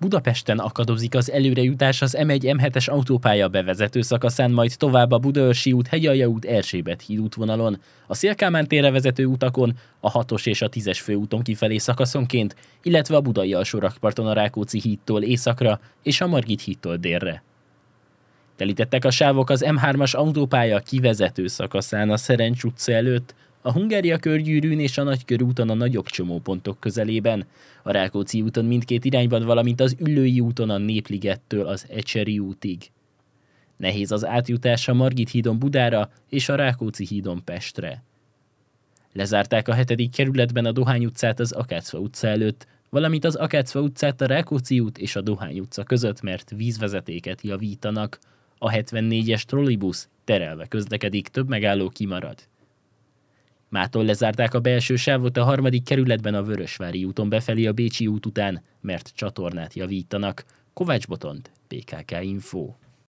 Budapesten akadozik az előrejutás az M1-M7-es autópálya bevezető szakaszán, majd tovább a Budaörsi út, Hegyalja út, Erzsébet híd útvonalon. A Széll-Kálmán térre vezető utakon, a 6-os és a 10-es főúton kifelé szakaszonként, illetve a Budai alsórakparton a Rákóczi hídtól északra és a Margit hídtól délre. Telítettek a sávok az M3-as autópálya kivezető szakaszán a Szerencs utca előtt, a Hungária körgyűrűn és a Nagykörúton a nagyobb csomópontok közelében, a Rákóczi úton mindkét irányban, valamint az Üllői úton a Népligettől az Ecseri útig. Nehéz az átjutás a Margit hídon Budára és a Rákóczi hídon Pestre. Lezárták a 7. kerületben a Dohány utcát az Akácfa utca előtt, valamint az Akácfa utcát a Rákóczi út és a Dohány utca között, mert vízvezetéket javítanak. A 74-es trollibusz terelve közlekedik, több megálló kimarad. Mától lezárták a belső sávot a 3. kerületben a Vörösvári úton befelé a Bécsi út után, mert csatornát javítanak. Kovács Botond, PKK Info.